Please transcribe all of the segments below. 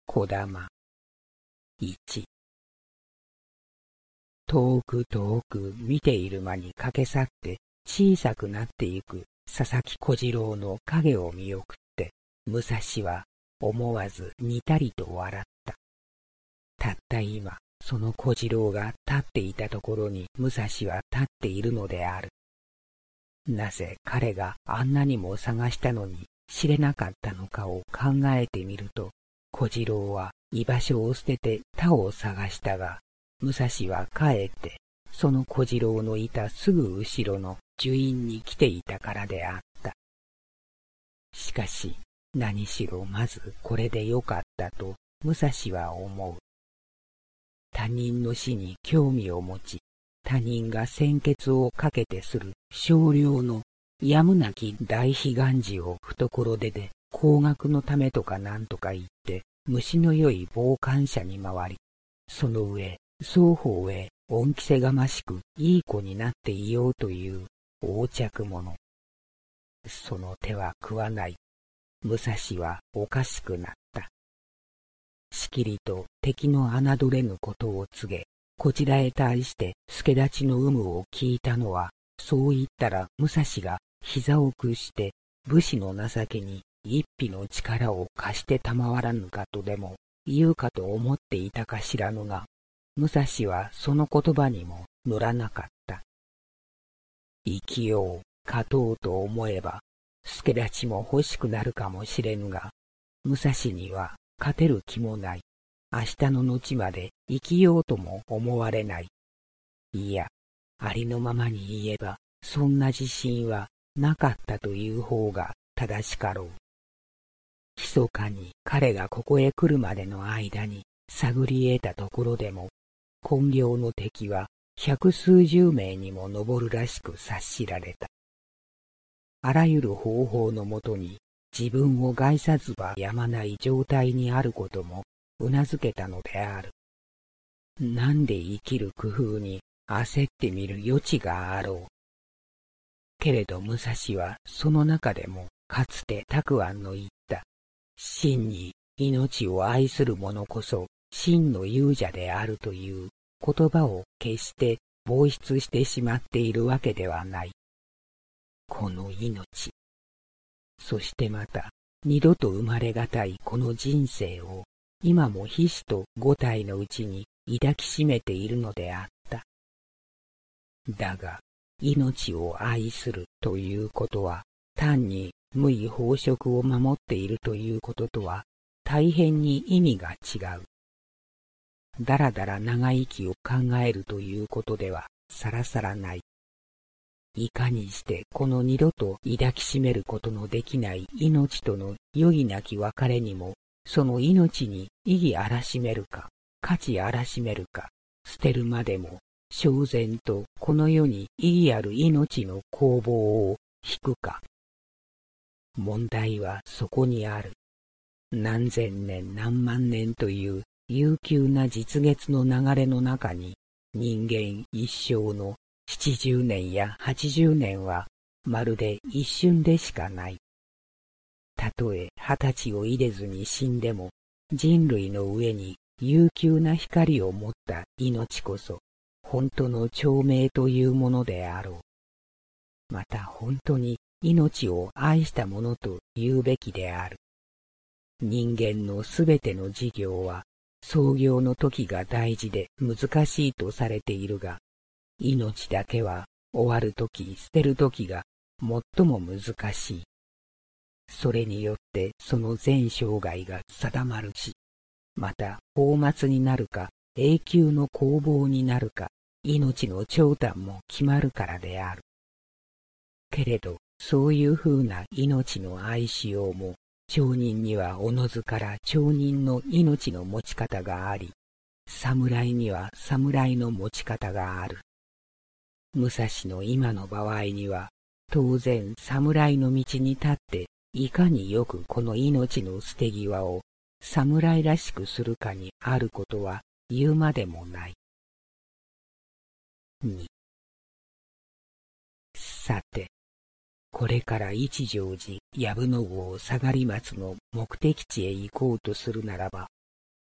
こだま。1。遠く遠く見ている間に駆け去って小さくなっていく佐々木小次郎の影を見送って、武蔵は思わずにたりと笑った。たった今、その小次郎が立っていたところに武蔵は立っているのである。なぜ彼があんなにも探したのに知れなかったのかを考えてみると、小次郎は居場所を捨てて他を探したが、武蔵はかえってその小次郎のいたすぐ後ろの樹院に来ていたからであった。しかし何しろまずこれでよかったと武蔵は思う。他人の死に興味を持ち、他人が鮮血をかけてする少量のやむなき大悲願寺を懐で高額のためとかなんとか言って虫のよい傍観者に回り、その上双方へ恩着せがましくいい子になっていようという横着者。その手は食わない。武蔵はおかしくなった。しきりと敵の侮れぬことを告げ、こちらへ対して助太刀の有無を聞いたのは、そう言ったら武蔵が膝を屈して武士の情けに一匹の力を貸してたまわらぬかとでも言うかと思っていたか知らぬが、武蔵はその言葉にも乗らなかった。生きよう、勝とうと思えば、助太刀も欲しくなるかもしれぬが、武蔵には勝てる気もない。明日の後まで生きようとも思われない。いや、ありのままに言えば、そんな自信はなかったという方が正しかろう。密かに彼がここへ来るまでの間に探り得たところでも、今業の敵は百数十名にも上るらしく察しられた。あらゆる方法のもとに自分を害さずばやまない状態にあることもうなずけたのである。なんで生きる工夫に焦ってみる余地があろう。けれど武蔵はその中でもかつて沢庵の言った真に命を愛する者こそ真の勇者であるという言葉を決して傍出してしまっているわけではない。この命、そしてまた二度と生まれがたいこの人生を今も皮脂と五体のうちに抱きしめているのであった。だが命を愛するということは単に無為飽食を守っているということとは大変に意味が違う。だらだら長生きを考えるということではさらさらない。いかにしてこの二度と抱きしめることのできない命との余儀なき別れにも、その命に意義あらしめるか、価値あらしめるか、捨てるまでも、正然とこの世に意義ある命の攻防を引くか。問題はそこにある。何千年何万年という悠久な実月の流れの中に、人間一生の70年や80年はまるで一瞬でしかない。たとえ20歳を入れずに死んでも、人類の上に悠久な光を持った命こそ、本当の長命というものであろう。また本当に命を愛したものと言うべきである。人間のすべての事業は、創業の時が大事で難しいとされているが、命だけは終わるとき捨てるときが最も難しい。それによってその全生涯が定まるし、また放末になるか永久の攻防になるか命の長短も決まるからである。けれどそういうふうな命の愛しようも町人にはおのずから町人の命の持ち方があり、侍には侍の持ち方がある。武蔵の今の場合には、当然侍の道に立って、いかによくこの命の捨て際を侍らしくするかにあることは言うまでもない。2. さて、これから一乗寺藪の郷下がり松の目的地へ行こうとするならば、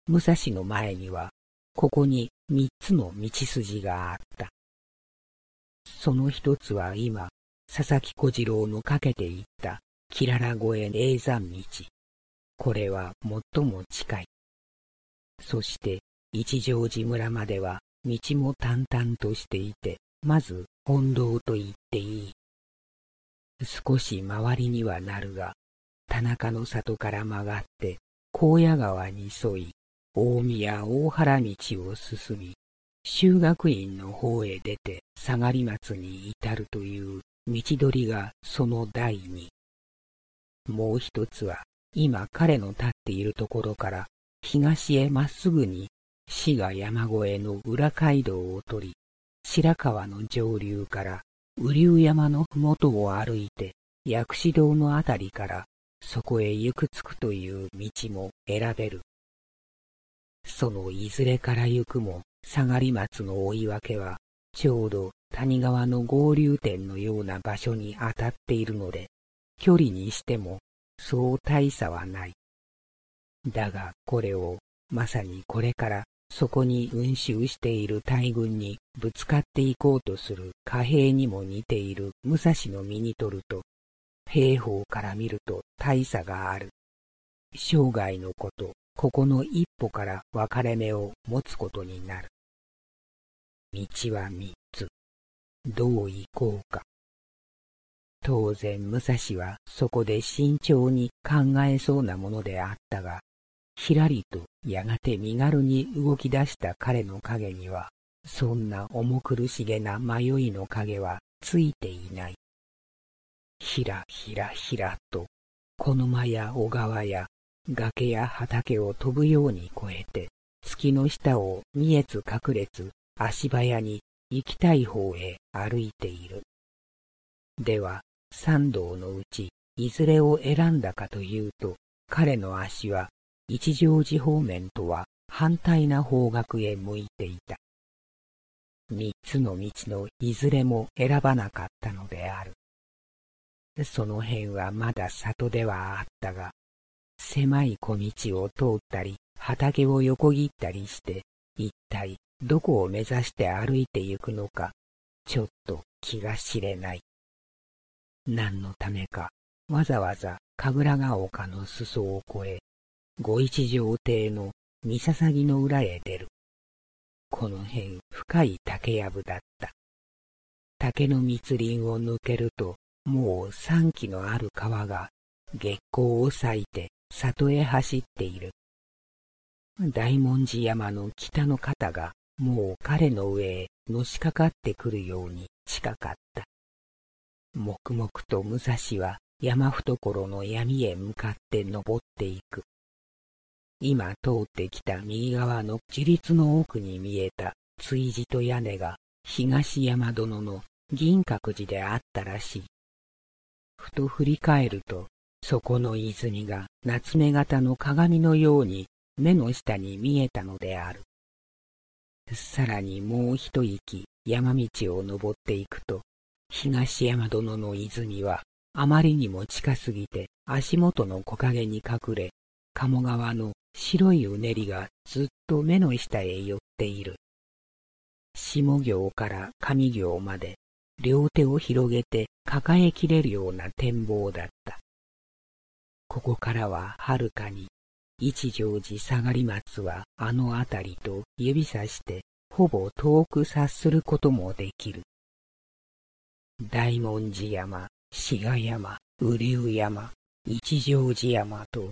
武蔵の前には、ここに三つの道筋があった。その一つは今、佐々木小次郎のかけていったきらら越え永山道。これは最も近い。そして一乗寺村までは道も淡々としていて、まず本道と言っていい。少し周りにはなるが、田中の里から曲がって高野川に沿い、大宮大原道を進み、修学院の方へ出て下がり松に至るという道取りがその第二。もう一つは、今彼の立っているところから東へまっすぐに滋賀山越えの裏街道を取り、白川の上流から雨竜山のふもとを歩いて薬師堂のあたりからそこへ行くつくという道も選べる。そのいずれから行くも下がり松の追い分けはちょうど谷川の合流点のような場所に当たっているので、距離にしてもそう大差はない。だがこれをまさにこれからそこに運襲している大軍にぶつかっていこうとする貨兵にも似ている武蔵の身に取ると、兵法から見ると大差がある。生涯のこと、ここの一歩から分かれ目を持つことになる。道は三つ。どう行こうか。当然武蔵はそこで慎重に考えそうなものであったが、ひらりとやがて身軽に動き出した彼の影には、そんな重苦しげな迷いの影はついていない。ひらひらひらと、この間や小川や崖や畑を飛ぶように越えて、月の下を見えつ隠れつ足早に行きたい方へ歩いている。では、三道のうちいずれを選んだかというと、彼の足は一乗寺方面とは反対な方角へ向いていた。三つの道のいずれも選ばなかったのである。その辺はまだ里ではあったが、狭い小道を通ったり、畑を横切ったりして、一体どこを目指して歩いて行くのか、ちょっと気が知れない。何のためか、わざわざ神楽ヶ丘の裾を越え、御一条邸の三捧の裏へ出る。この辺深い竹やぶだった。竹の密林を抜けると、もう三基のある川が月光を裂いて里へ走っている。大文字山の北の肩がもう彼の上へのしかかってくるように近かった。黙々と武蔵は山懐の闇へ向かって登っていく。今通ってきた右側の自立の奥に見えた築地と屋根が東山殿の銀閣寺であったらしい。ふと振り返ると、そこの泉が夏目型の鏡のように目の下に見えたのである。さらにもう一息山道を登っていくと、東山殿の泉はあまりにも近すぎて足元の木陰に隠れ、鴨川の白いうねりがずっと目の下へ寄っている。下行から上行まで両手を広げて抱えきれるような展望だった。ここからははるかに一乗寺下がり松はあのあたりと指さしてほぼ遠く察することもできる。大文字山、志賀山、雨竜山、一乗寺山と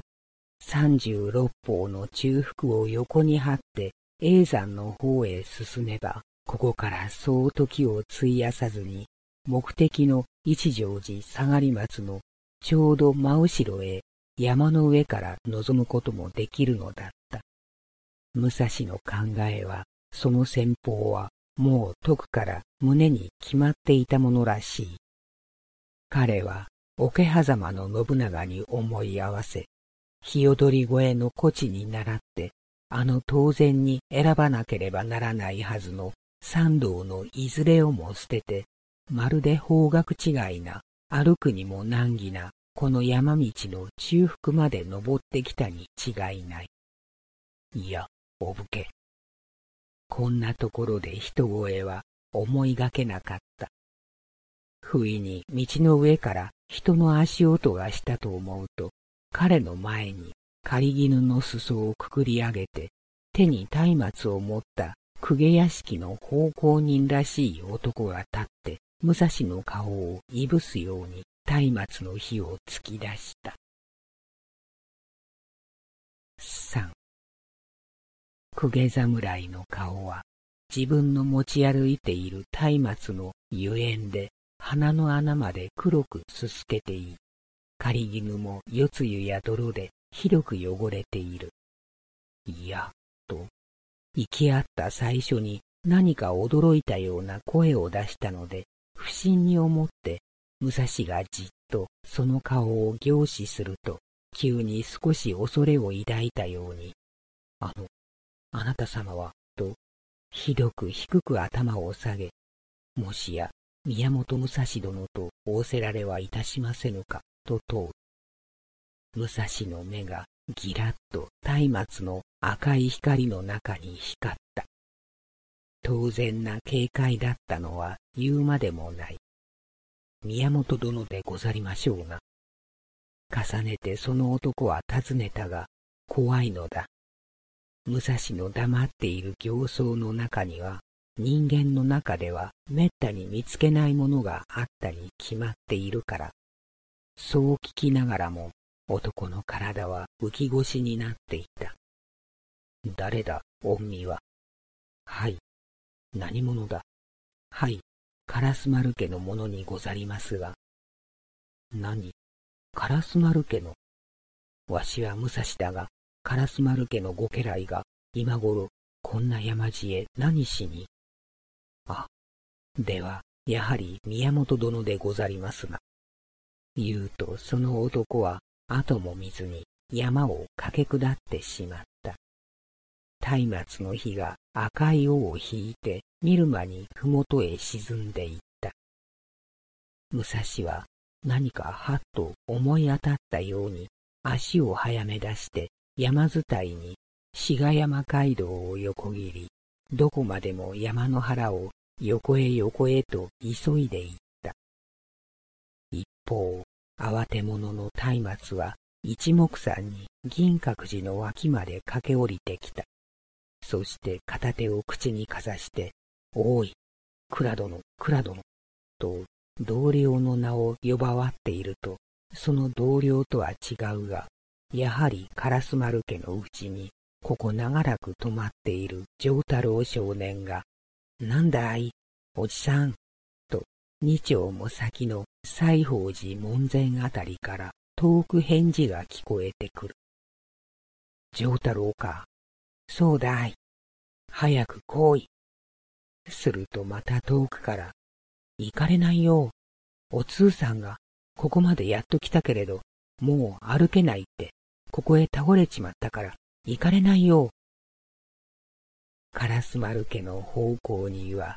36方の中腹を横に張って叡山の方へ進めば、ここからそう時を費やさずに目的の一乗寺下がり松のちょうど真後ろへ山の上から望むこともできるのだった。武蔵の考えは、その戦法はもう解くから胸に決まっていたものらしい。彼は桶狭間の信長に思い合わせ、日踊り越えの古地に倣って、あの当然に選ばなければならないはずの三道のいずれをも捨てて、まるで方角違いな、歩くにも難儀な、この山道の中腹まで登ってきたに違いない。 いや、お武家。こんなところで人声は思いがけなかった。不意に道の上から人の足音がしたと思うと、彼の前に狩衣の裾をくくり上げて、手に松明を持った公家屋敷の奉公人らしい男が立って、武蔵の顔をいぶすように松明の火を突き出した。3. 公家侍の顔は、自分の持ち歩いている松明の油煙で鼻の穴まで黒くすすけていい。狩衣も夜露や泥でひどく汚れている。いや、と、息合った最初に何か驚いたような声を出したので、不審に思って、武蔵がじっとその顔を凝視すると、急に少し恐れを抱いたように、あなた様は、と、ひどく低く頭を下げ、もしや、宮本武蔵殿と仰せられはいたしませぬか、と問う。武蔵の目がギラッと松明の赤い光の中に光った。当然な警戒だったのは言うまでもない。宮本殿でござりましょうな。重ねてその男は尋ねたが、怖いのだ。武蔵の黙っている形相の中には、人間の中ではめったに見つけないものがあったに決まっているから。そう聞きながらも、男の体は浮き腰になっていた。誰だ、御身は。はい。何者だ。はい。烏丸家のものにござりますが。何、烏丸家の。わしは武蔵だが、烏丸家のご家来が今頃こんな山地へ何しに。あ、ではやはり宮本殿でござりますが。言うとその男は後も見ずに山を駆け下ってしまった。松明の火が赤い尾を引いて見る間に麓へ沈んでいった。武蔵は何かはっと思い当たったように足を早め出して山伝いに志賀山街道を横切り、どこまでも山の腹を横へ横へと急いでいった。一方、慌て者の松明は一目散に銀閣寺の脇まで駆け下りてきた。そして片手を口にかざして、おい、倉殿、倉殿、と同僚の名を呼ばわっていると、その同僚とは違うが、やはり烏丸家のうちに、ここ長らく泊まっている丈太郎少年が、なんだい、おじさん、と二丁も先の西宝寺門前あたりから遠く返事が聞こえてくる。丈太郎か。そうだい。早く来い。するとまた遠くから、行かれないよ。お通さんがここまでやっと来たけれど、もう歩けないって、ここへ倒れちまったから、行かれないよ。烏丸家の奉公人は、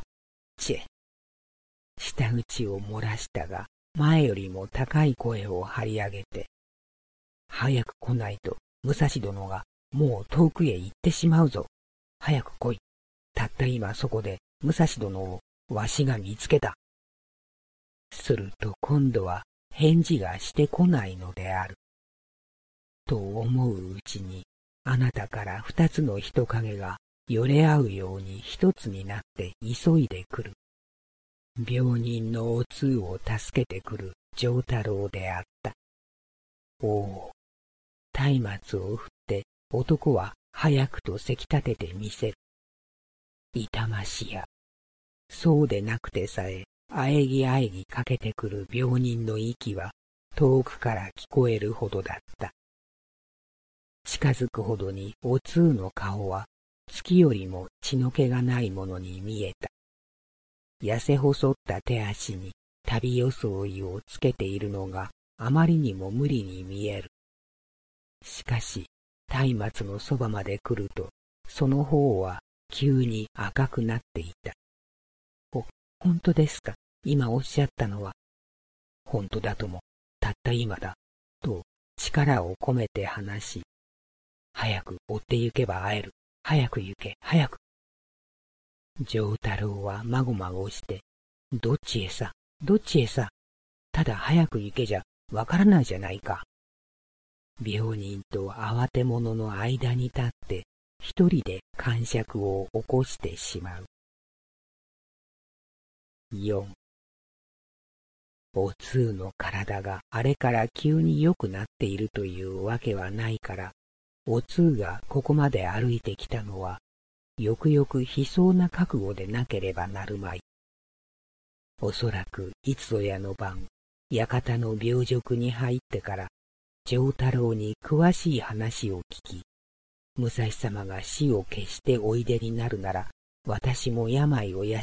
舌打ちを漏らしたが、前よりも高い声を張り上げて、早く来ないと、武蔵殿がもう遠くへ行ってしまうぞ。早く来い。たった今そこで武蔵殿をわしが見つけた。すると今度は返事がしてこないのである。と思ううちに、あなたから二つの人影がよれ合うように一つになって急いでくる。病人のお通を助けてくる丈太郎であった。おお、松明を振って男は早くとせき立ててみせる。痛ましや。そうでなくてさえ、あえぎあえぎかけてくる病人の息は遠くから聞こえるほどだった。近づくほどにお通の顔は月よりも血の気がないものに見えた。痩せ細った手足に旅装いをつけているのがあまりにも無理に見える。しかし、松明のそばまで来ると、その方は急に赤くなっていた。本当ですか、今おっしゃったのは。本当だとも、たった今だ、と力を込めて話し、 早く追って行けば会える。早く行け、早く。丈太郎はまごまごして、どっちへさ、どっちへさ。ただ早く行けじゃわからないじゃないか。病人と慌て者の間に立って、一人で癇癪を起こしてしまう。4. お通の体があれから急に良くなっているというわけはないから、お通がここまで歩いてきたのは、よくよく悲壮な覚悟でなければなるまい。おそらくいつぞやの晩、館の病褥に入ってから、丈太郎に詳しい話を聞き、武蔵様が死を決しておいでになるなら、私も病を養って、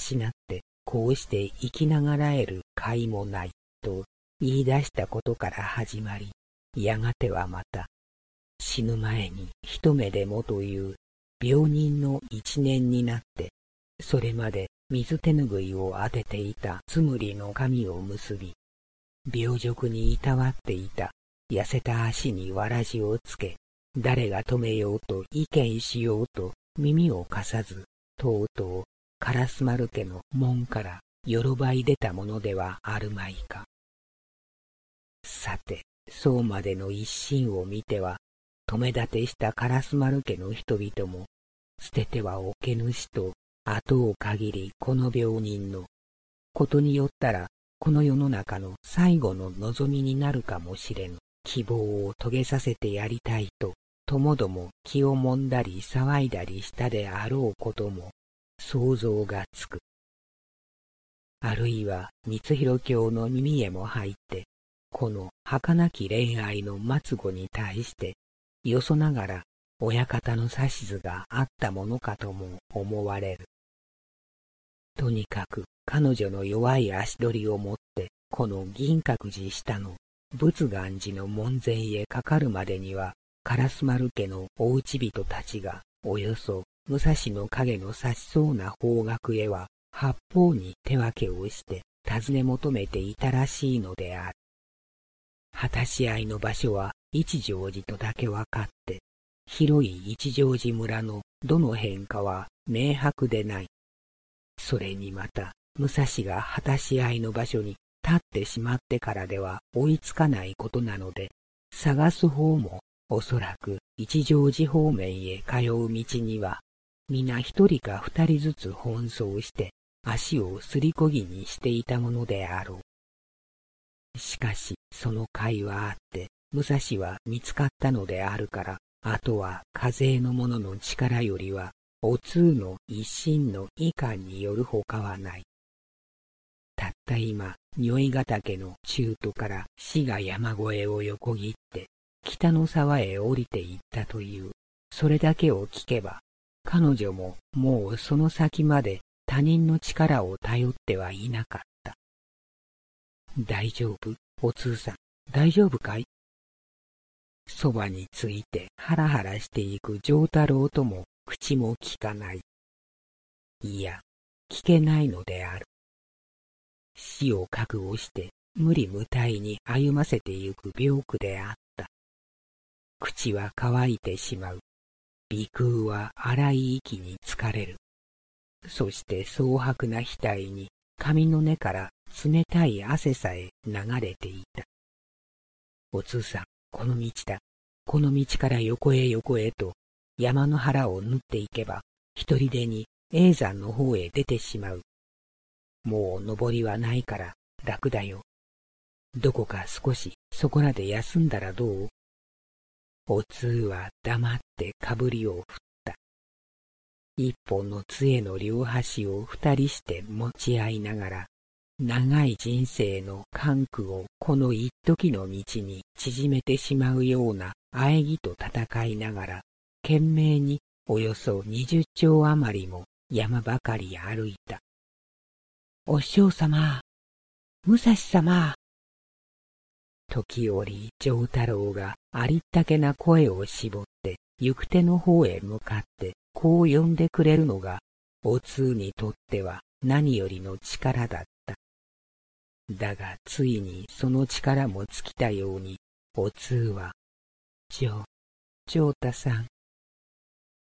こうして生きながらえる甲斐もない、と言い出したことから始まり、やがてはまた、死ぬ前に一目でもという病人の一年になって、それまで水手ぬぐいを当てていたつむりの髪を結び、病褥にいたわっていた痩せた足にわらじをつけ、誰が止めようと意見しようと耳を貸さず、とうとう烏丸家の門からよろばい出たものではあるまいか。さて、そうまでの一心を見ては、止め立てした烏丸家の人々も、捨ててはおけぬしと後を限りこの病人のことによったら、この世の中の最後の望みになるかもしれぬ希望を遂げさせてやりたいと、ともども気をもんだり騒いだりしたであろうことも想像がつく。あるいは光弘教の耳へも入って、この儚き恋愛の末後に対して、よそながら親方の指図があったものかとも思われる。とにかく彼女の弱い足取りをもって、この銀閣寺下の仏願寺の門前へかかるまでには、烏丸家のおうち人たちが、およそ武蔵の影の差しそうな方角へは、八方に手分けをして、尋ね求めていたらしいのである。果たし合いの場所は一乗寺とだけ分かって、広い一乗寺村のどの辺かは明白でない。それにまた、武蔵が果たし合いの場所に立ってしまってからでは追いつかないことなので、探す方もおそらく一乗寺方面へ通う道には、皆一人か二人ずつ奔走して足をすりこぎにしていたものであろう。しかしその甲斐はあって、武蔵は見つかったのであるから、あとは風の者の力よりは、お通の一心の意観によるほかはない。たった今、如意ヶ岳の中途から志賀山越えを横切って、北の沢へ降りていったという、それだけを聞けば、彼女ももうその先まで他人の力を頼ってはいなかった。大丈夫？お通さん、大丈夫かい？そばについてハラハラしていく丈太郎とも口も聞かない。いや、聞けないのである。死を覚悟して無理無体に歩ませてゆく病苦であった。口は乾いてしまう。鼻腔は荒い息に疲れる。そして蒼白な額に髪の根から冷たい汗さえ流れていた。お通さん、この道だ。この道から横へ横へと山の腹を縫っていけば、一人でに叡山の方へ出てしまう。もう登りはないから楽だよ。どこか少しそこらで休んだらどう？お通は黙ってかぶりを振った。一本の杖の両端を二人して持ち合いながら、長い人生の艱苦をこの一時の道に縮めてしまうような喘ぎと戦いながら、懸命におよそ20丁余りも山ばかり歩いた。お師匠様、武蔵様。時折丈太郎がありったけな声を絞って行く手の方へ向かってこう呼んでくれるのがお通にとっては何よりの力だった。だがついにその力も尽きたようにお通は、丈太さん、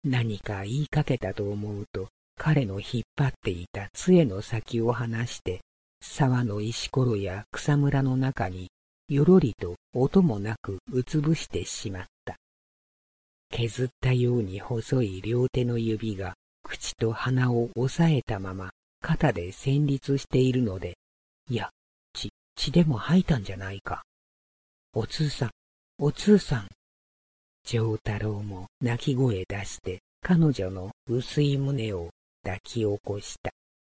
何か言いかけたと思うと、彼の引っ張っていた杖の先を離して、沢の石ころや草むらの中に、よろりと音もなくうつぶしてしまった。削ったように細い両手の指が口と鼻を押さえたまま肩で旋律しているので、いや、血でも吐いたんじゃないか。お通さん、お通さん。丈太郎も泣き声出して彼女の薄い胸を抱き起こした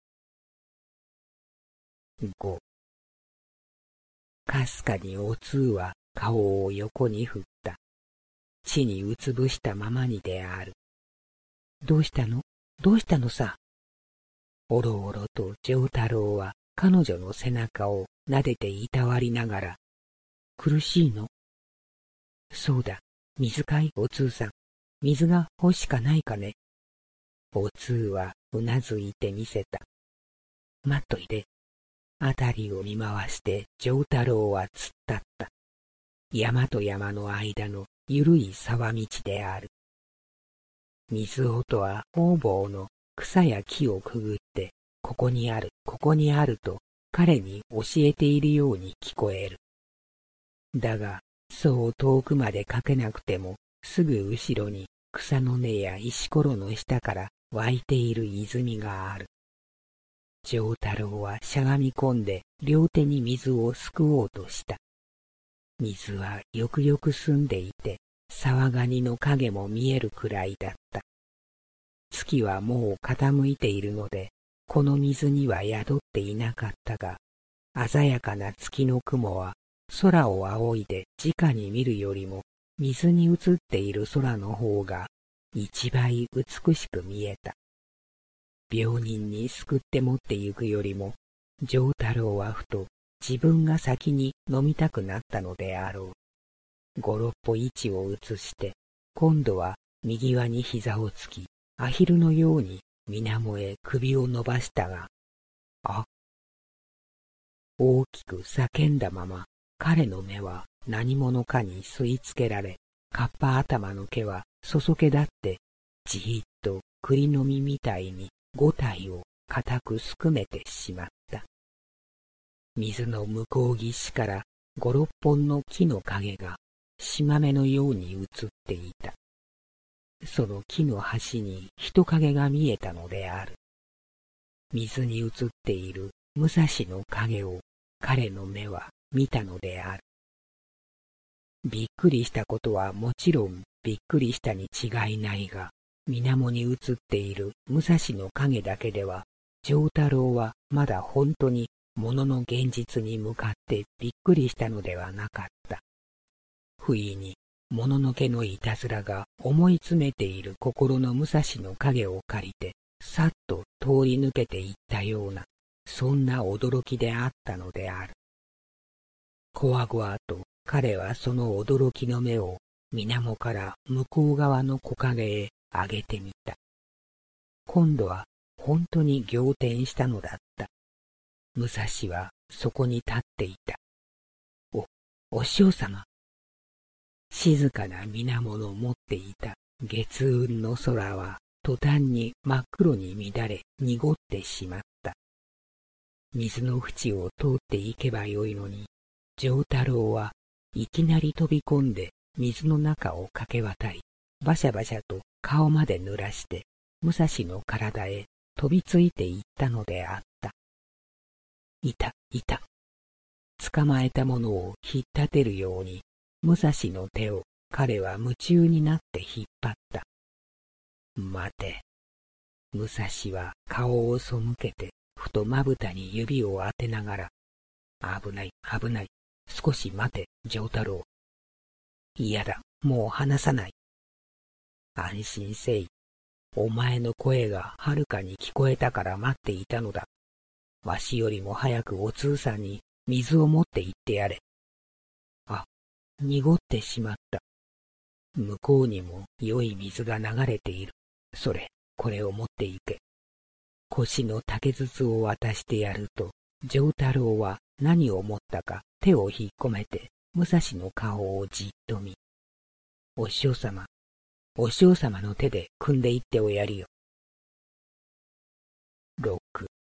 。5。かすかにお通は顔を横に振った。地にうつぶしたままにである。どうしたの？どうしたのさ。おろおろと丈太郎は彼女の背中を撫でていたわりながら、苦しいの？そうだ、水かいお通さん。水が欲しかないかね。お通はうなずいてみせた。待っといで。あたりを見回して丈太郎は突っ立った。山と山の間のゆるい沢道である。水音とは方々の草や木をくぐって、ここにある、ここにあると彼に教えているように聞こえる。だが、そう遠くまでかけなくても、すぐ後ろに草の根や石ころの下から湧いている泉がある。丈太郎はしゃがみ込んで両手に水をすくおうとした。水はよくよく澄んでいて、沢ガニの影も見えるくらいだった。月はもう傾いているので、この水には宿っていなかったが、鮮やかな月の雲は空を仰いで直に見るよりも、水に映っている空の方が一倍美しく見えた。病人に救って持って行くよりも、丈太郎はふと自分が先に飲みたくなったのであろう。五六歩位置を移して、今度は右輪に膝をつき、アヒルのように水面へ首を伸ばしたが、大きく叫んだまま、彼の目は何者かに吸い付けられ、かっぱ頭の毛はそそけ立って、じーっと栗の実みたいに五体を固くすくめてしまった。水の向こう岸から五六本の木の影が島目のように映っていた。その木の端に人影が見えたのである。水に映っている武蔵の影を彼の目は見たのである。びっくりしたことはもちろんびっくりしたに違いないが、水面に映っている武蔵の影だけでは、丈太郎はまだ本当に物の現実に向かってびっくりしたのではなかった。不意にもののけのいたずらが思い詰めている心の武蔵の影を借りて、さっと通り抜けていったような、そんな驚きであったのである。こわごわと彼はその驚きの目を水面から向こう側の木陰へ上げてみた。今度は本当に仰天したのだった。武蔵はそこに立っていた。お師様。静かな水面の持っていた月雲の空は途端に真っ黒に乱れ濁ってしまった。水の縁を通っていけばよいのに、丈太郎はいきなり飛び込んで水の中を駆け渡り、バシャバシャと顔まで濡らして、武蔵の体へ飛びついていったのであった。いた。捕まえたものを引っ立てるように、武蔵の手を彼は夢中になって引っ張った。待て。武蔵は顔を背けて、ふとまぶたに指を当てながら、危ない。少し待て、丈太郎。嫌だ、もう離さない。安心せい。お前の声がはるかに聞こえたから待っていたのだ。わしよりも早くお通さんに水を持って行ってやれ。濁ってしまった。向こうにも良い水が流れている。これを持って行け。腰の竹筒を渡してやると、丈太郎は何を思ったか手を引っ込めて、武蔵の顔をじっと見。お師匠様、 お嬢様の手で汲んでいっておやりよ。6。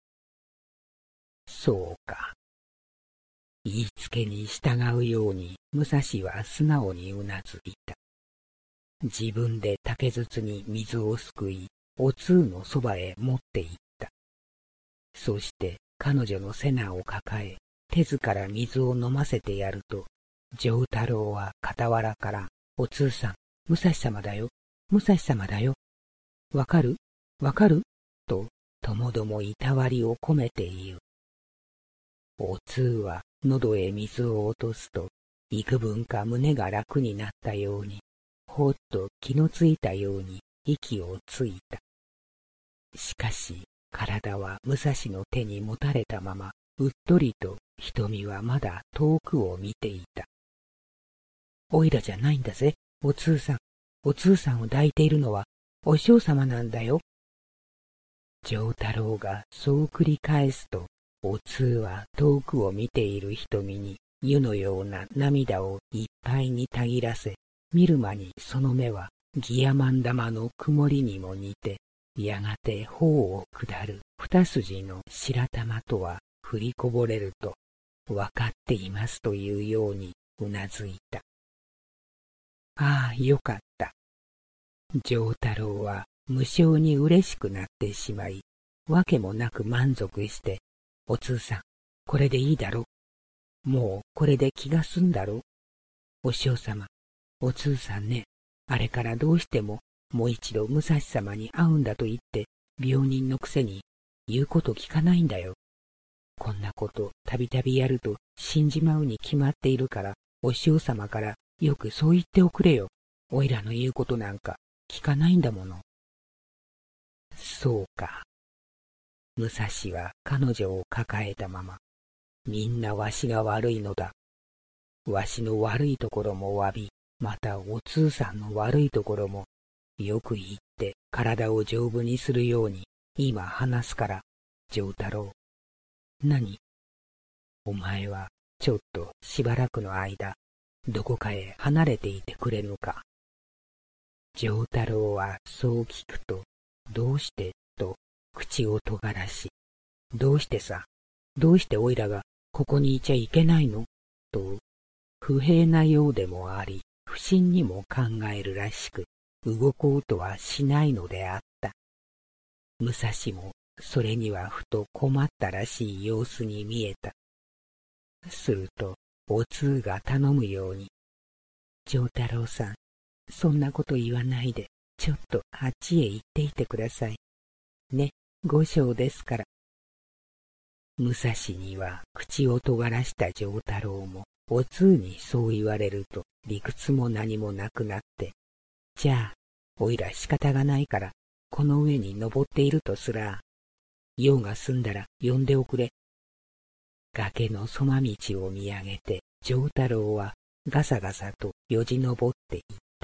そうか。言いつけに従うように武蔵は素直にうなずいた。自分で竹筒に水をすくい、お通のそばへ持って行った。そして彼女の背中を抱え、手ずから水を飲ませてやると、丈太郎は傍らから、お通さん、武蔵様だよ、武蔵様だよ。わかるわかると、ともどもいたわりを込めて言う。お通は喉へ水を落とすと、幾分か胸が楽になったように、ほっと気のついたように息をついた。しかし、体は武蔵の手に持たれたまま、うっとりと瞳はまだ遠くを見ていた。おいらじゃないんだぜ、お通さん。お通さんを抱いているのは、お嬢様なんだよ。丈太郎がそう繰り返すと、お通は遠くを見ている瞳に湯のような涙をいっぱいにたぎらせ、見る間にその目はギヤマン玉の曇りにも似て、やがて頬を下る二筋の白玉とは振りこぼれると、わかっていますというようにうなずいた。ああ、よかった。丈太郎は無性に嬉しくなってしまい、わけもなく満足して、お通さん、これでいいだろ。もうこれで気が済んだろ。お嬢様、お通さんね、あれからどうしてももう一度武蔵様に会うんだと言って、病人のくせに言うこと聞かないんだよ。こんなことたびたびやると死んじまうに決まっているから、お嬢様からよくそう言っておくれよ。おいらの言うことなんか聞かないんだもの。そうか。武蔵は彼女を抱えたまま、みんなわしが悪いのだ。わしの悪いところも詫び、またお通さんの悪いところも、よく言って体を丈夫にするように今話すから、丈太郎。何？お前はちょっとしばらくの間、どこかへ離れていてくれぬか。丈太郎はそう聞くと、どうしてと口を尖らし、どうしてさ、どうしておいらがここにいちゃいけないのと、不平なようでもあり、不審にも考えるらしく、動こうとはしないのであった。武蔵もそれにはふと困ったらしい様子に見えた。すると、お通が頼むように、丈太郎さん、そんなこと言わないで、ちょっとあっちへ行っていてください。ね、五章ですから。武蔵には口を尖らした丈太郎も、お通にそう言われると理屈も何もなくなって、じゃあ、おいら仕方がないから、この上に登っているとすら、用が済んだら呼んでおくれ。崖のそま道を見上げて、丈太郎はガサガサとよじ登っていった。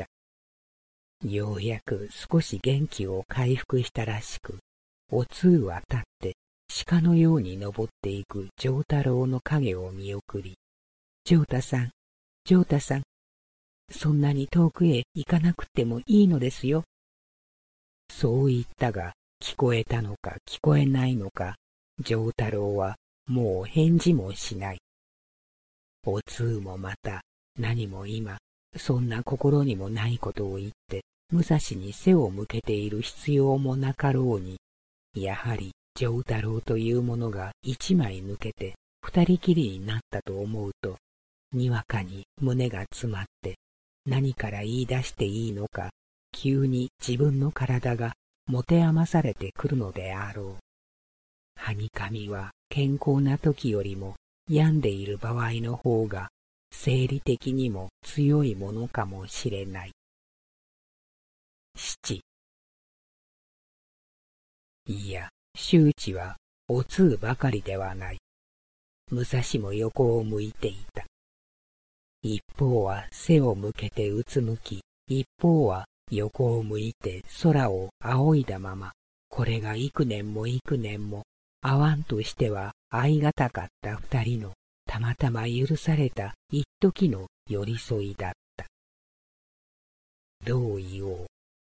ようやく少し元気を回復したらしく、お通は立って鹿のように登っていく丈太郎の影を見送り、丈太さん、丈太さん、そんなに遠くへ行かなくてもいいのですよ。そう言ったが、聞こえたのか聞こえないのか、丈太郎はもう返事もしない。お通もまた何も今、そんな心にもないことを言って、武蔵に背を向けている必要もなかろうに、やはり丈太郎というものが一枚抜けて二人きりになったと思うと、にわかに胸が詰まって、何から言い出していいのか、急に自分の体が持て余されてくるのであろう。はにかみは健康な時よりも病んでいる場合の方が生理的にも強いものかもしれない。7。いや、周知はお通ばかりではない。武蔵も横を向いていた。一方は背を向けてうつむき、一方は横を向いて空を仰いだまま、これが幾年も幾年も会わんとしては会いがたかった二人のたまたま許された一時の寄り添いだった。どう言おう。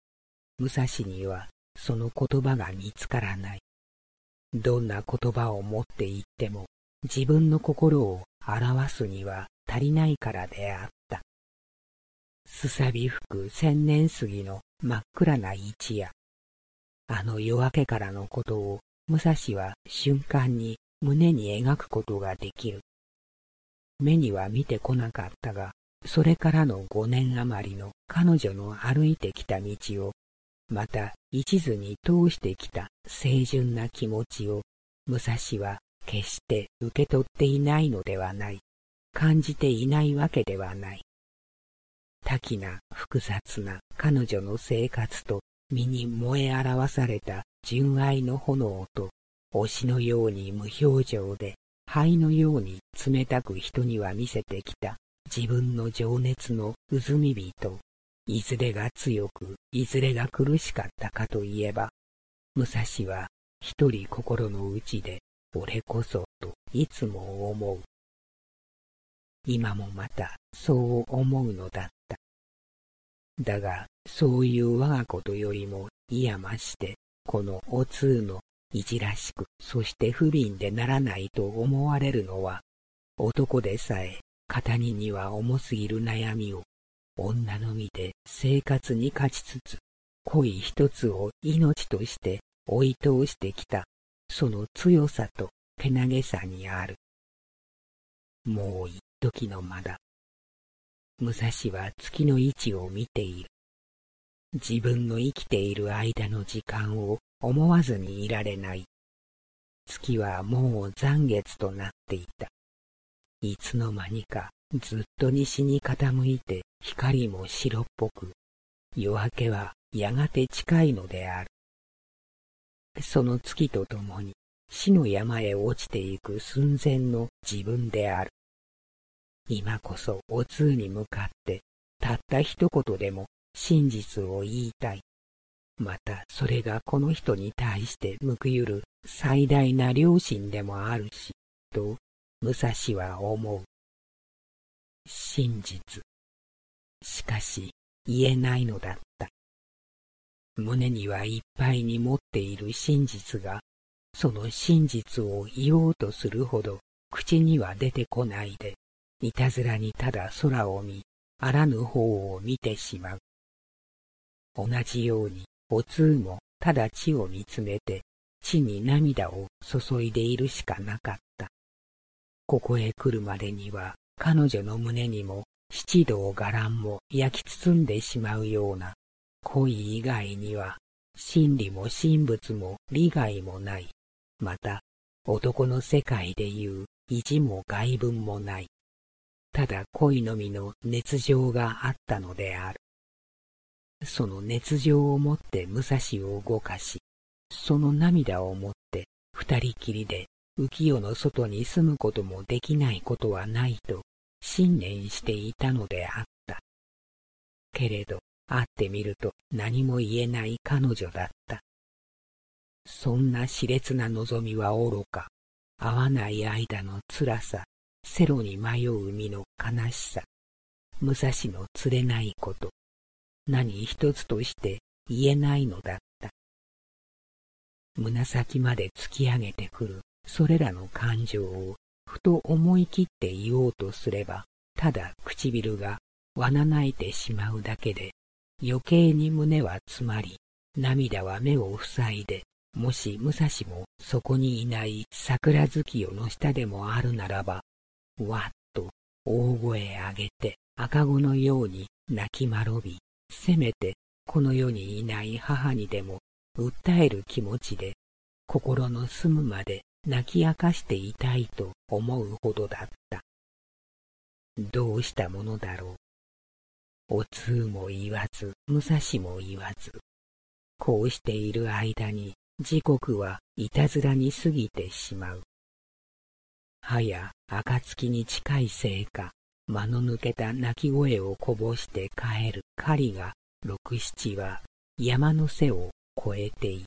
武蔵にはその言葉が見つからない。どんな言葉を持っていっても自分の心を表すには足りないからであった。すさび吹く千年杉の真っ暗な一夜。あの夜明けからのことを武蔵は瞬間に胸に描くことができる。目には見てこなかったが、それからの5年余りの彼女の歩いてきた道を、また一途に通してきた清純な気持ちを、武蔵は決して受け取っていないのではない。感じていないわけではない。多岐な複雑な彼女の生活と身に燃え表された純愛の炎と、推しのように無表情で灰のように冷たく人には見せてきた自分の情熱の渦み火と、いずれが強くいずれが苦しかったかといえば、武蔵は一人心の内で俺こそといつも思う。今もまたそう思うのだった。だがそういう我がことよりもいやましてこのお通のいじらしくそして不憫でならないと思われるのは、男でさえ片荷には重すぎる悩みを女の身で生活に勝ちつつ恋一つを命として追い通してきたその強さとけなげさにある。もう一時の間だ。武蔵は月の位置を見ている。自分の生きている間の時間を思わずにいられない。月はもう残月となっていた。いつの間にかずっと西に傾いて光も白っぽく、夜明けはやがて近いのである。その月とともに死の山へ落ちていく寸前の自分である。今こそお通に向かってたった一言でも真実を言いたい。またそれがこの人に対して報いる最大な良心でもあるし、と武蔵は思う。真実。しかし言えないのだった。胸にはいっぱいに持っている真実が、その真実を言おうとするほど口には出てこないで、いたずらにただ空を見、あらぬ方を見てしまう。同じようにお通もただ地を見つめて、地に涙を注いでいるしかなかった。ここへ来るまでには、彼女の胸にも七道伽藍も焼き包んでしまうような、恋以外には真理も真仏も利害もない。また、男の世界でいう意地も外聞もない。ただ恋のみの熱情があったのである。その熱情をもって武蔵を動かし、その涙をもって二人きりで浮世の外に住むこともできないことはないと信念していたのであった。けれど会ってみると何も言えない彼女だった。そんな熾烈な望みはおろか、会わない間の辛さ、セロに迷う身の悲しさ、武蔵の釣れないこと、何一つとして言えないのだった。胸先まで突き上げてくるそれらの感情をふと思い切って言おうとすれば、ただ唇がわなないてしまうだけで、余計に胸は詰まり、涙は目を塞いで、もし武蔵もそこにいない桜月夜の下でもあるならば、わっと大声上げて赤子のように泣きまろび、せめてこの世にいない母にでも訴える気持ちで、心の隅まで泣き明かしていたいと思うほどだった。どうしたものだろう。お通も言わず、武蔵も言わず、こうしている間に時刻はいたずらに過ぎてしまう。はや暁に近いせいか、間の抜けた泣き声をこぼして帰る狩りが六七は山の背を越えていった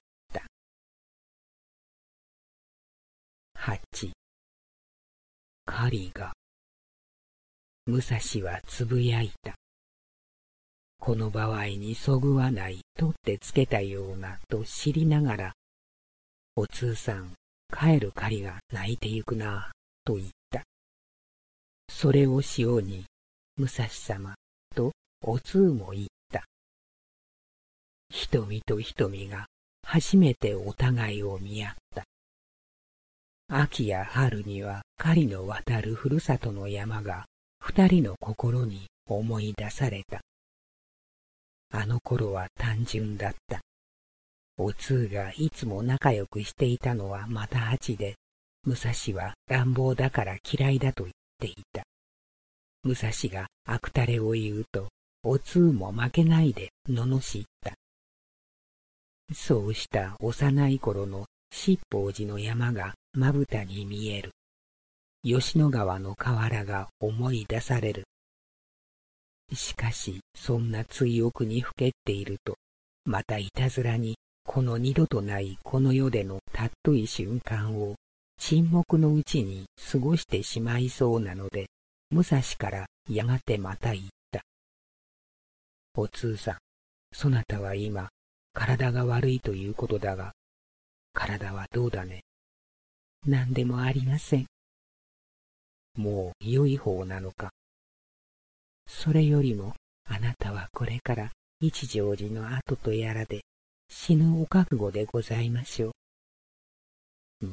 。8. 狩りが。武蔵はつぶやいた。 この場合にそぐわない取ってつけたようなと知りながら、お通さん、帰る借りが泣いてゆくな、と言った。それをしように、武蔵様、とお通も言った。瞳と瞳が初めてお互いを見合った。秋や春には狩りの渡るふるさとの山が二人の心に思い出された。あの頃は単純だった。お通がいつも仲良くしていたのは又八で、武蔵は乱暴だから嫌いだと言っていた。武蔵が悪たれを言うと、お通も負けないで罵った。そうした幼い頃の七宝寺の山がまぶたに見える。吉野川の河原が思い出される。しかし、そんな追憶にふけっていると、またいたずらに、この二度とないこの世でのたっとい瞬間を、沈黙のうちに過ごしてしまいそうなので、武蔵からやがてまた言った。お通さん、そなたは今、体が悪いということだが、体はどうだね。何でもありません。もう良い方なのか。それよりも、あなたはこれから一乗寺の後とやらで死ぬお覚悟でございましょう。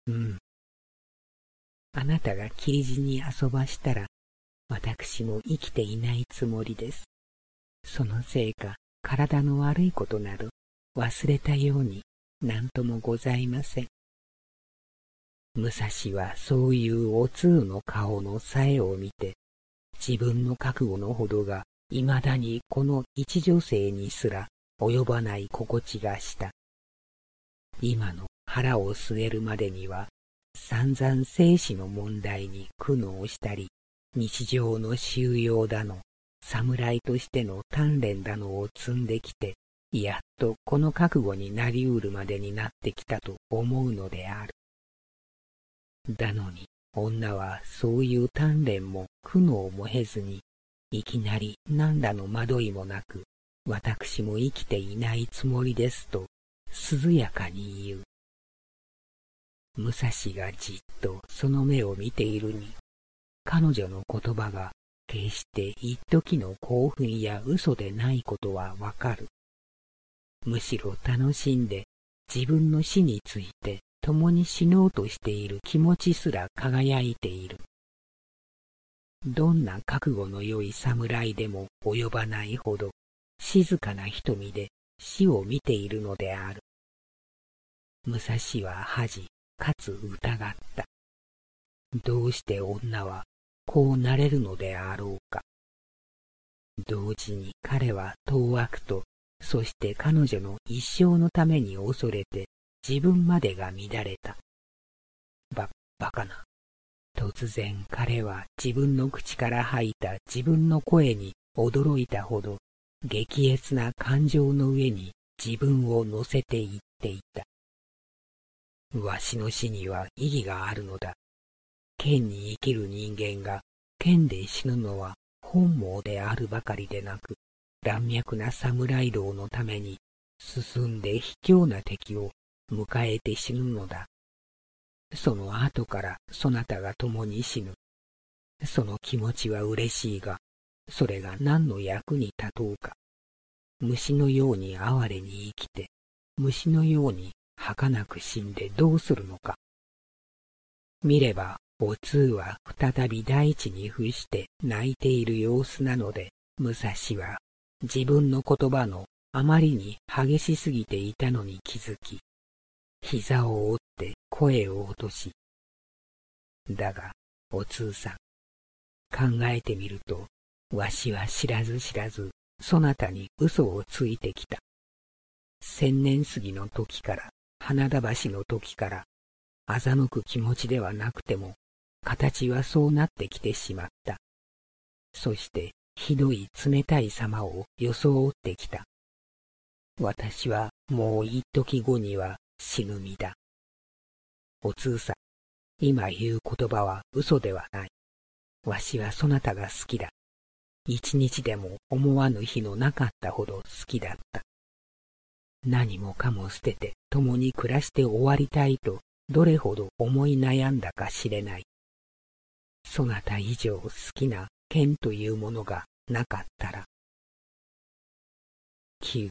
あなたが切り地に遊ばしたら、私も生きていないつもりです。そのせいか、体の悪いことなど忘れたように何ともございません。武蔵はそういうお通の顔のさえを見て、自分の覚悟のほどがいまだにこの一女性にすら及ばない心地がした。今の腹を据えるまでには、散々生死の問題に苦悩したり、日常の修養だの、侍としての鍛錬だのを積んできて、やっとこの覚悟になりうるまでになってきたと思うのである。だのに、女はそういう鍛錬も苦悩も経ずに、いきなり何らの惑いもなく、私も生きていないつもりですと、涼やかに言う。武蔵がじっとその目を見ているに、彼女の言葉が決して一時の興奮や嘘でないことはわかる。むしろ楽しんで自分の死について共に死のうとしている気持ちすら輝いている。どんな覚悟の良い侍でも及ばないほど静かな瞳で死を見ているのである。武蔵は恥かつ疑った。どうして女はこうなれるのであろうか。同時に彼は当悪と、そして彼女の一生のために恐れて自分までが乱れた。バカな。突然彼は自分の口から吐いた自分の声に驚いたほど、激烈な感情の上に自分を乗せていっていた。わしの死には意義があるのだ。剣に生きる人間が剣で死ぬのは本望であるばかりでなく、乱脈な侍道のために進んで卑怯な敵を迎えて死ぬのだ。その後からそなたが共に死ぬ。その気持ちは嬉しいが、それが何の役に立とうか。虫のように哀れに生きて、虫のように儚く死んでどうするのか。見れば、お通は再び大地に伏して泣いている様子なので、武蔵は自分の言葉のあまりに激しすぎていたのに気づき、膝を折って声を落とし、だが、お通さん、考えてみると、わしは知らず知らず、そなたに嘘をついてきた。千年杉の時から、花田橋の時から、欺く気持ちではなくても、形はそうなってきてしまった。そして、ひどい冷たい様を装ってきた。私はもう一時後には死ぬ身だ。お通さん、今言う言葉は嘘ではない。わしはそなたが好きだ。 一日でも思わぬ日のなかったほど好きだった。何もかも捨てて共に暮らして終わりたいとどれほど思い悩んだか知れない。そなた以上好きな剣というものがなかったら。9.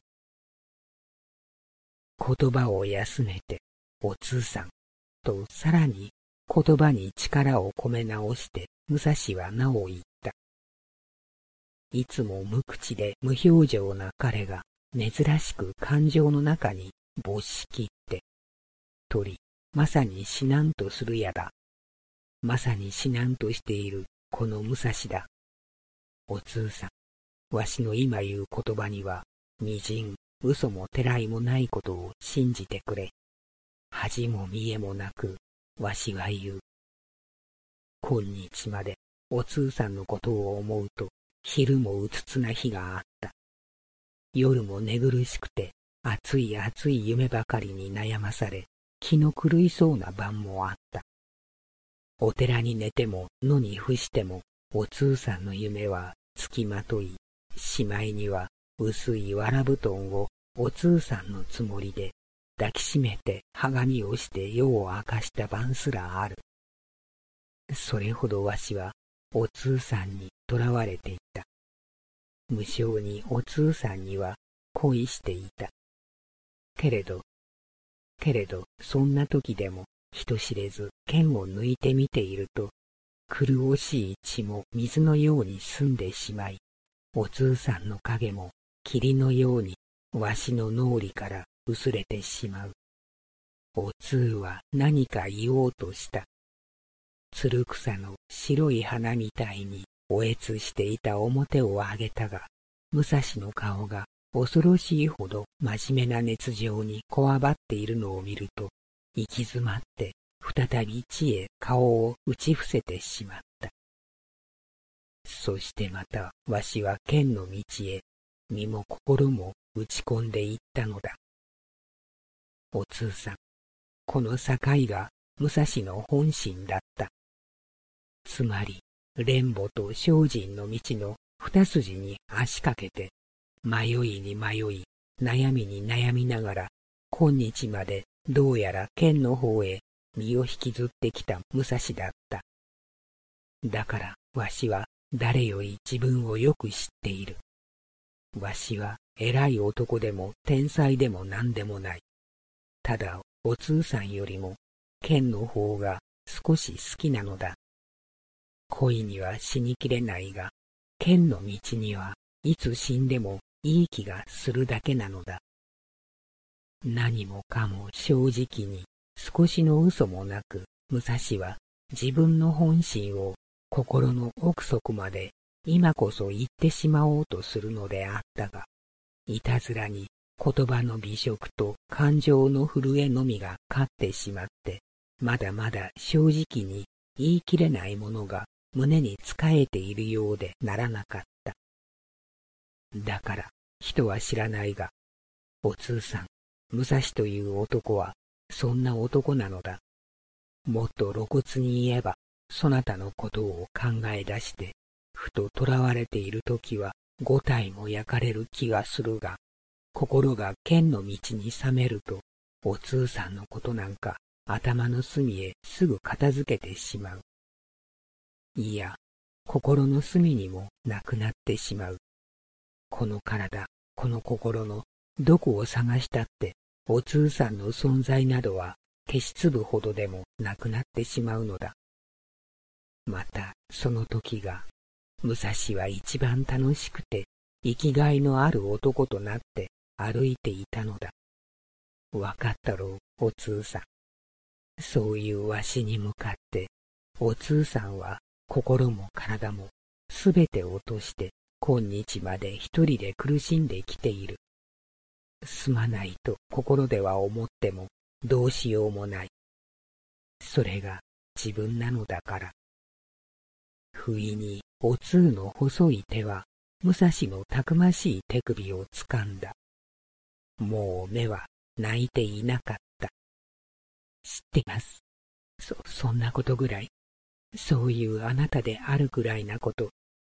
言葉を休めて、お通さん、とさらに言葉に力を込め直して武蔵はなお言った。いつも無口で無表情な彼が珍しく感情の中に没しきって、鳥、まさに死なんとするやだ。まさに死なんとしているこの武蔵だ。お通さん、わしの今言う言葉には、みじん、嘘もてらいもないことを信じてくれ。恥も見えもなく、わしは言う。今日までお通さんのことを思うと、昼もうつつな日があった。夜も寝苦しくて、熱い熱い夢ばかりに悩まされ、気の狂いそうな晩もあった。お寺に寝ても野に伏しても、お通さんの夢はつきまとい、しまいには薄いわら布団をお通さんのつもりで抱きしめてはがみをして夜を明かした晩すらある。それほどわしはお通さんにとらわれていた。無性にお通さんには恋していた。けれどそんな時でも人知れず剣を抜いてみていると、苦しい血も水のように澄んでしまい、お通さんの影も霧のようにわしの脳裏から薄れてしまう。お通は何か言おうとした。鶴草の白い花みたいにおえつしていた面を上げたが、武蔵の顔が恐ろしいほど真面目な熱情にこわばっているのを見ると、行き詰まって再び地へ顔を打ち伏せてしまった。そしてまたわしは剣の道へ身も心も打ち込んでいったのだ。お通さん、この境が武蔵の本心だった。つまり、蓮母と精進の道の二筋に足かけて、迷いに迷い、悩みに悩みながら、今日までどうやら剣の方へ身を引きずってきた武蔵だった。だからわしは誰より自分をよく知っている。わしは偉い男でも天才でも何でもない。ただお通さんよりも剣の方が少し好きなのだ。恋には死にきれないが、剣の道にはいつ死んでもいい気がするだけなのだ。何もかも正直に少しの嘘もなく、武蔵は自分の本心を心の奥底まで今こそ言ってしまおうとするのであったが、いたずらに言葉の美食と感情の震えのみが勝ってしまって、まだまだ正直に言い切れないものが胸につかえているようでならなかった。だから人は知らないが、お通さん、武蔵という男はそんな男なのだ。もっと露骨に言えば、そなたのことを考え出して、ふと囚われているときは五体も焼かれる気がするが、心が剣の道に覚めると、お通さんのことなんか頭の隅へすぐ片付けてしまう。いや、心の隅にもなくなってしまう。この体、この心のどこを探したって、お通さんの存在などは消しつぶほどでもなくなってしまうのだ。またその時が、武蔵は一番楽しくて生きがいのある男となって歩いていたのだ。わかったろう、お通さん。そういうわしに向かって、お通さんは心も体もすべて落として今日まで一人で苦しんできている。すまないと心では思ってもどうしようもない。それが自分なのだから。不意にお通の細い手は武蔵のたくましい手首をつかんだ。もう目は泣いていなかった。知ってます。そんなことぐらい。そういうあなたであるくらいなこと、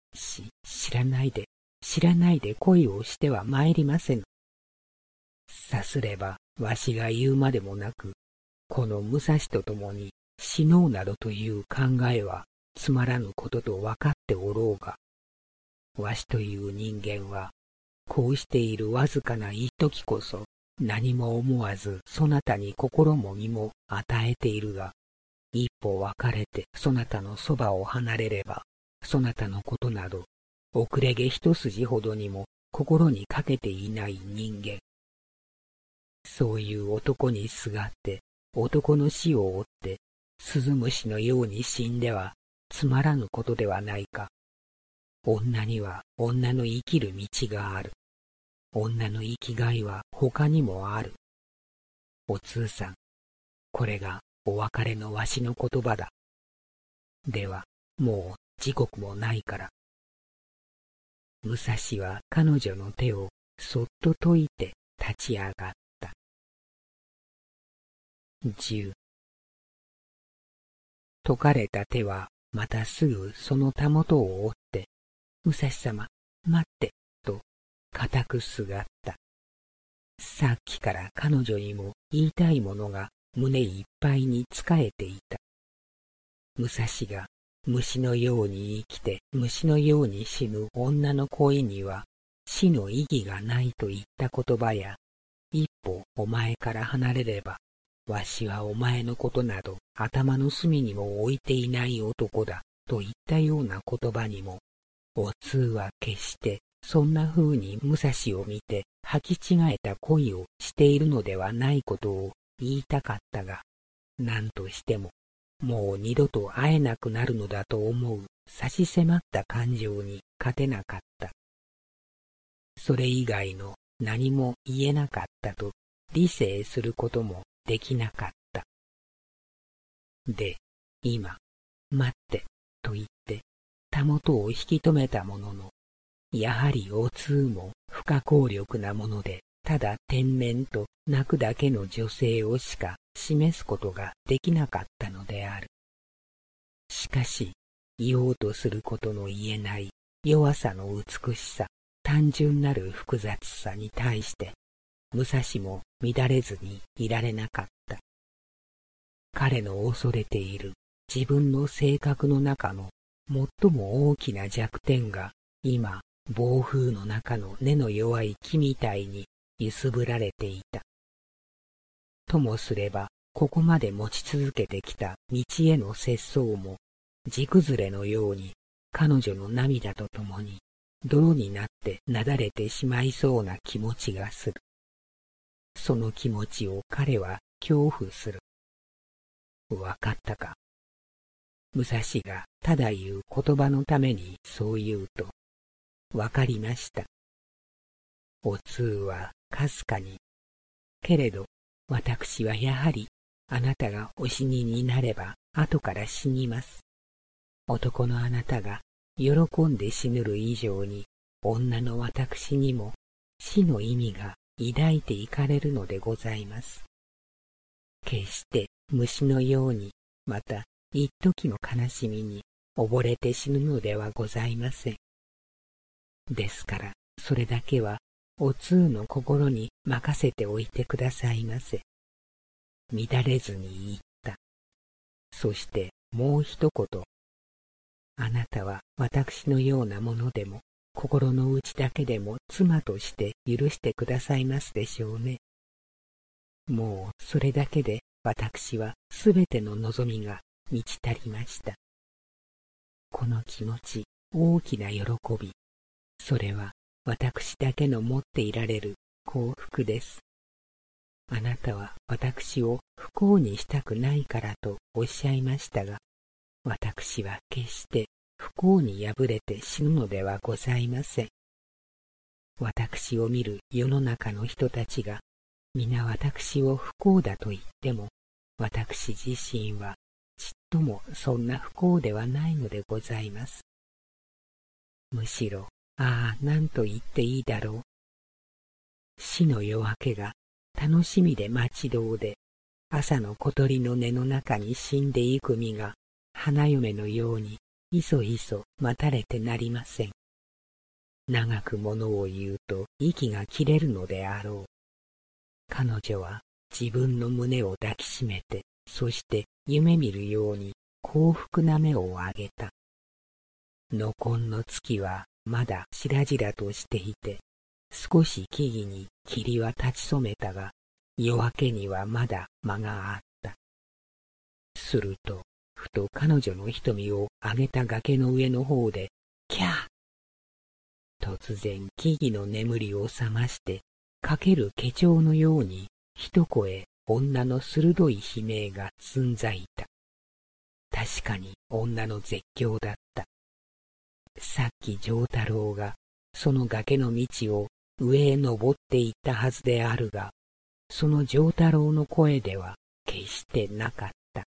知らないで恋をしては参りませぬ。さすれば、わしが言うまでもなく、この武蔵と共に死のうなどという考えはつまらぬことと分かっておろうが、わしという人間は、こうしているわずかな一時こそ、何も思わずそなたに心も身も与えているが、一歩別れてそなたのそばを離れれば、そなたのことなど、遅れ毛一筋ほどにも心にかけていない人間。そういう男にすがって、男の死を追って、鈴虫のように死んではつまらぬことではないか。女には女の生きる道がある。女の生きがいは他にもある。お通さん、これがお別れのわしの言葉だ。では、もう時刻もないから。武蔵は彼女の手をそっと解いて立ち上がった。10解かれた手はまたすぐそのたもとを折って、武蔵様、待って、と固くすがった。さっきから彼女にも言いたいものが胸いっぱいにつかえていた。武蔵が虫のように生きて虫のように死ぬ女の恋には死の意義がないといった言葉や、一歩お前から離れれば、わしはお前のことなど頭の隅にも置いていない男だといったような言葉にも、お通は決してそんな風に武蔵を見て履き違えた恋をしているのではないことを言いたかったが、何としてももう二度と会えなくなるのだと思う差し迫った感情に勝てなかった。それ以外の何も言えなかったと理性することもできなかった。で、今、待ってと言ってたもとを引き止めたものの、やはりお通も不可抗力なもので、ただ天然と泣くだけの女性をしか示すことができなかったのである。しかし、言おうとすることの言えない弱さの美しさ、単純なる複雑さに対して、武蔵も乱れずにいられなかった。彼の恐れている自分の性格の中の最も大きな弱点が、今、暴風の中の根の弱い木みたいに揺すぶられていた。ともすれば、ここまで持ち続けてきた道への節操も、地崩れのように彼女の涙とともに泥になってなだれてしまいそうな気持ちがする。その気持ちを彼は恐怖する。わかったか。武蔵がただ言う言葉のためにそう言うと、わかりました。お通はかすかに、けれど私はやはりあなたがお死にになれば後から死にます。男のあなたが喜んで死ぬる以上に女の私にも死の意味が抱いていかれるのでございます。決して虫のようにまた一時の悲しみに溺れて死ぬのではございません。ですからそれだけはお通の心に任せておいてくださいませ。乱れずに言った。そしてもう一言。あなたは私のようなものでも、心の内だけでも妻として許してくださいますでしょうね。もうそれだけで私はすべての望みが満ち足りました。この気持ち、大きな喜び、それは私だけの持っていられる幸福です。あなたは私を不幸にしたくないからとおっしゃいましたが、私は決して不幸に敗れて死ぬのではございません。私を見る世の中の人たちが皆私を不幸だと言っても、私自身はちっともそんな不幸ではないのでございます。むしろ、何と言っていいだろう。死の夜明けが楽しみで待ち遠で、朝の小鳥の根の中に死んでいく実が花嫁のようにいそいそ待たれてなりません。長くものを言うと息が切れるのであろう。彼女は自分の胸を抱きしめて、そして夢見るように幸福な目を上げた。のこんの月はまだしらじらとしていて、少し木々に霧は立ち染めたが、夜明けにはまだ間があった。すると、ふと彼女の瞳を上げた崖の上の方で、キャー！突然木々の眠りを覚まして、かける化粧のように、一声女の鋭い悲鳴がつんざいた。確かに女の絶叫だった。さっき丈太郎がその崖の道を上へ登っていったはずであるが、その丈太郎の声では決してなかった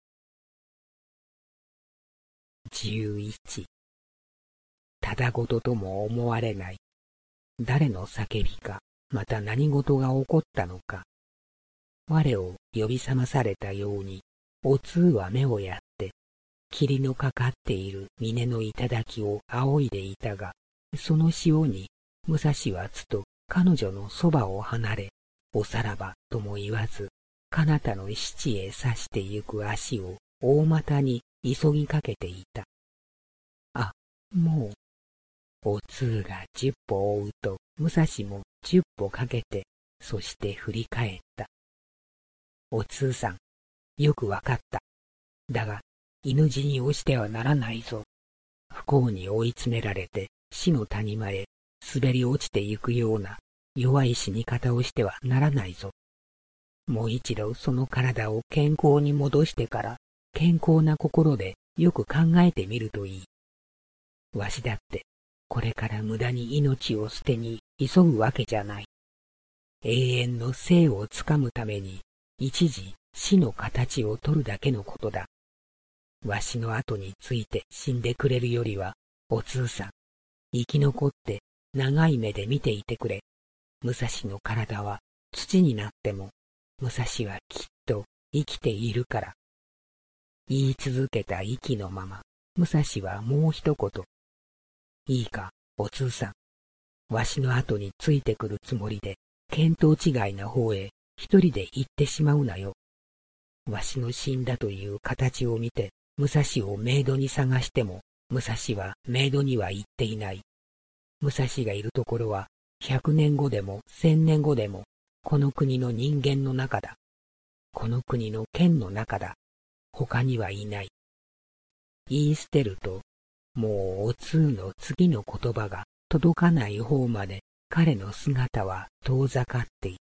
。11。ただごととも思われない。誰の叫びか、また何事が起こったのか。我を呼び覚まされたように、お通は目をやって、霧のかかっている峰の頂を仰いでいたが、その潮に武蔵はつと彼女のそばを離れ、おさらばとも言わず、彼方の七へ刺してゆく足を大股に急ぎかけていた。あ、もう。お通が10歩追うと、武蔵も10歩かけて、そして振り返った。お通さん、よくわかった。だが、犬死にをしてはならないぞ。不幸に追い詰められて死の谷間へ滑り落ちてゆくような弱い死に方をしてはならないぞ。もう一度その体を健康に戻してから健康な心でよく考えてみるといい。わしだってこれから無駄に命を捨てに急ぐわけじゃない。永遠の生をつかむために一時死の形を取るだけのことだ。わしの後について死んでくれるよりは、お通さん、生き残って長い目で見ていてくれ。武蔵の体は土になっても、武蔵はきっと生きているから。言い続けた息のまま、武蔵はもう一言。いいか、お通さん。わしの後についてくるつもりで、見当違いな方へ一人で行ってしまうなよ。わしの死んだという形を見て、武蔵をメイドに探しても、武蔵はメイドには行っていない。武蔵がいるところは、100年後でも1000年後でも、この国の人間の中だ。この国の剣の中だ。他にはいない。言い捨てると、もうお通の次の言葉が届かない方まで彼の姿は遠ざかっていった。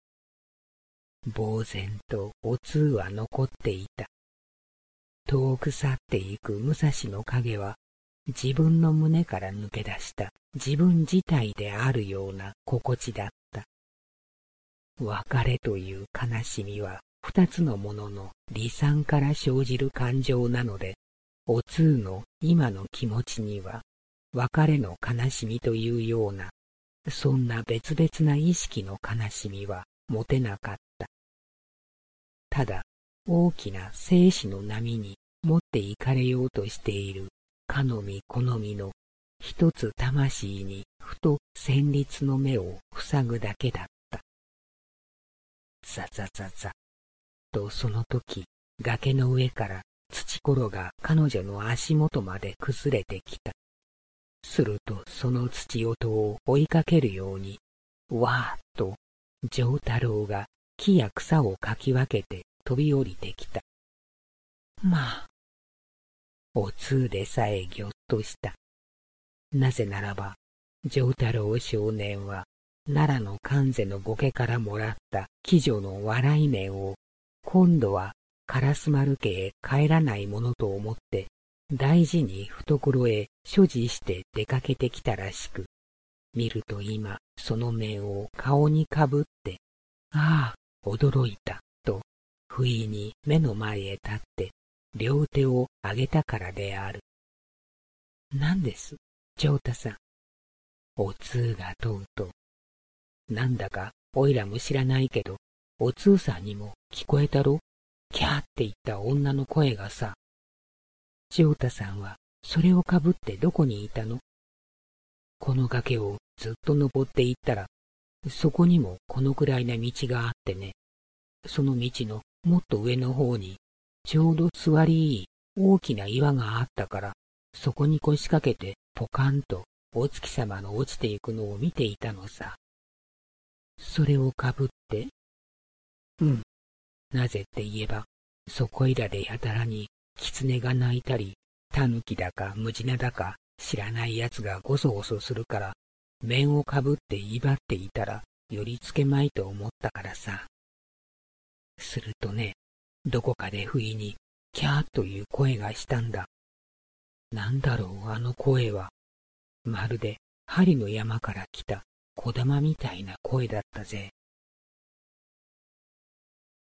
呆然とお通は残っていた。遠く去っていく武蔵の影は自分の胸から抜け出した自分自体であるような心地だった。別れという悲しみは二つのものの離散から生じる感情なので、お通の今の気持ちには別れの悲しみというような、そんな別々な意識の悲しみは持てなかった。ただ、大きな生死の波に持っていかれようとしているかのみ好みの一つ魂にふと旋律の目を塞ぐだけだった。ザザザザとその時崖の上から土ころが彼女の足元まで崩れてきた。するとその土音を追いかけるように、わーっと丈太郎が木や草をかき分けて飛び降りてきた。まあ、お通でさえぎょっとした。なぜならば、丈太郎少年は奈良の関瀬の後家からもらった鬼女の笑い面を今度は烏丸家へ帰らないものと思って大事に懐へ所持して出かけてきたらしく、見ると今その面を顔にかぶって、ああ、驚いたと不意に目の前へ立って両手を上げたからである。何です、丈太さん。お通が問うと、なんだかおいらも知らないけど、お通さんにも聞こえたろ、キャーって言った女の声がさ。丈太さんはそれをかぶってどこにいたの？この崖をずっと登っていったら、そこにもこのくらいな道があってね、その道のもっと上の方に、ちょうど座りいい大きな岩があったから、そこに腰掛けてポカンとお月様の落ちていくのを見ていたのさ。それをかぶって？うん。なぜって言えば、そこいらでやたらに狐が鳴いたり、狸だかムジナだか知らないやつがゴソゴソするから、面をかぶって威張っていたら寄りつけまいと思ったからさ。するとね、どこかで不意にキャーという声がしたんだ。なんだろう、あの声は。まるで針の山から来た小玉みたいな声だったぜ。